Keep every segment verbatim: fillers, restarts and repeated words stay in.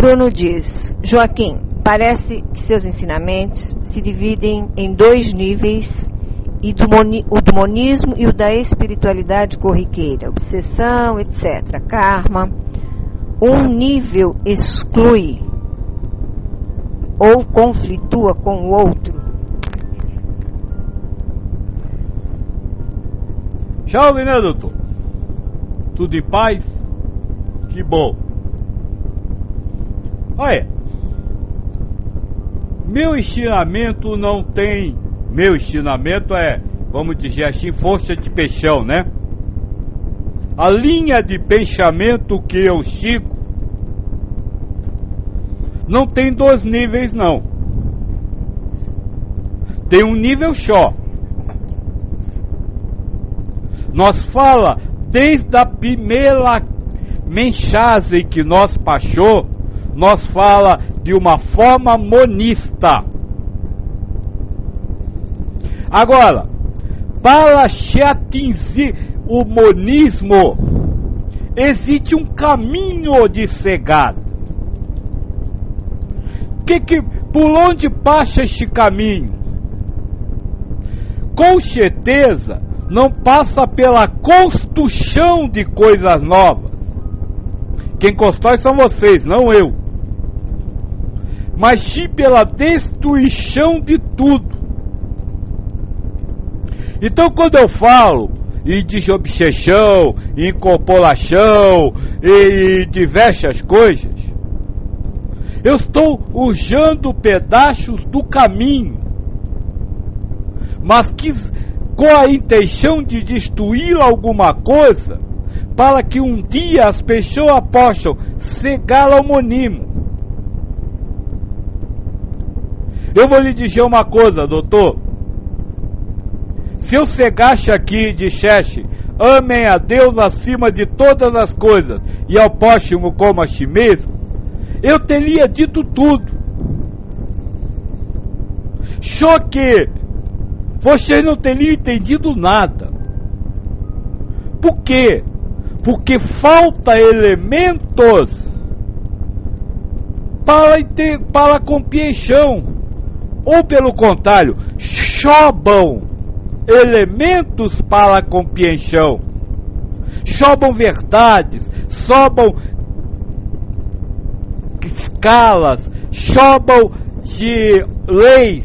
Bruno diz: Joaquim, parece que seus ensinamentos se dividem em dois níveis, e do moni, o do monismo e o da espiritualidade corriqueira, obsessão, etcétera, karma. Um nível exclui ou conflitua com o outro? Chave, né, doutor? Tudo em paz? Que bom. Olha, meu ensinamento não tem... Meu ensinamento é, vamos dizer assim, força de peixão, né? A linha de pensamento que eu sigo não tem dois níveis, não. Tem um nível só. Nós fala, desde a primeira mensagem que nós passou, nós fala de uma forma monista. Agora, para se atingir o monismo, existe um caminho de cegada. Que, que, por onde passa este caminho? Com certeza, não passa pela construção de coisas novas. Quem constrói são vocês, não eu. Mas sim pela destruição de tudo. Então, quando eu falo em desobsessão, em incorporação e diversas coisas, eu estou usando pedaços do caminho, mas que, com a intenção de destruir alguma coisa, para que um dia as pessoas possam cegar ao monismo. Eu vou lhe dizer uma coisa, doutor. Se eu cegasse aqui e dissesse, amem a Deus acima de todas as coisas e ao próximo como a si mesmo, eu teria dito tudo. Só que vocês não teriam entendido nada. Por quê? Porque falta elementos para, para a compreensão. Ou pelo contrário, sobram elementos para a compreensão. Sobram verdades, sobram escalas, sobram de leis.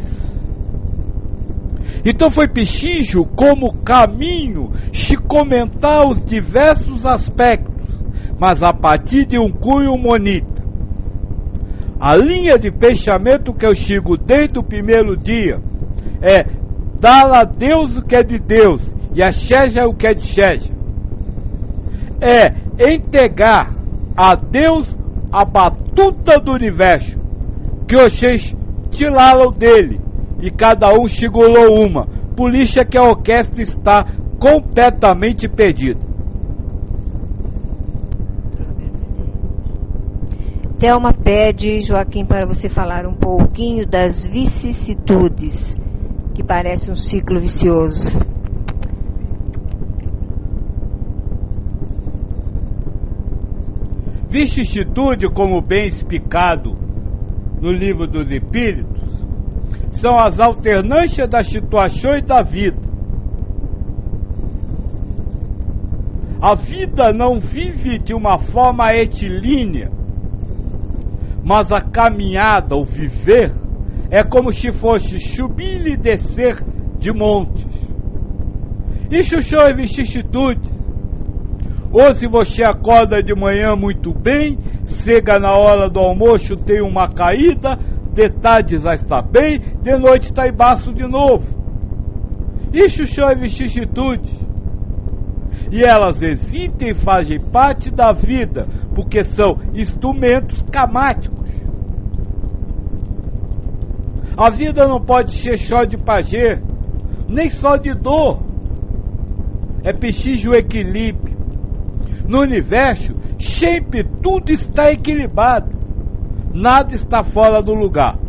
Então foi preciso, como caminho, se comentar os diversos aspectos, mas a partir de um cunho monita. A linha de pensamento que eu sigo desde o primeiro dia é dar a Deus o que é de Deus e a Seja o que é de Seja. É entregar a Deus a batuta do universo, que vocês tiraram dele e cada um segurou uma. Por isso é que a orquestra está completamente perdida. Thelma pede, Joaquim, para você falar um pouquinho das vicissitudes, que parece um ciclo vicioso. Vicissitude, como bem explicado no livro dos Espíritos, são as alternâncias das situações da vida. A vida não vive de uma forma retilínea, mas a caminhada, o viver, é como se fosse subir e descer de montes. Isso são as vicissitudes. Hoje você acorda de manhã muito bem, chega na hora do almoço, tem uma caída, de tarde já está bem, de noite está embaixo de novo. Isso são as vicissitudes. E elas existem e fazem parte da vida, porque são instrumentos karmáticos. A vida não pode ser só de prazer, nem só de dor. É preciso equilíbrio. No universo, sempre tudo está equilibrado. Nada está fora do lugar.